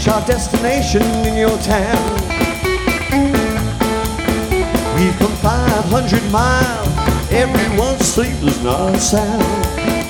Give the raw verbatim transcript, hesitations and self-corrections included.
reach our destination in your town. We've come five hundred miles, everyone's asleep, there's not a sound.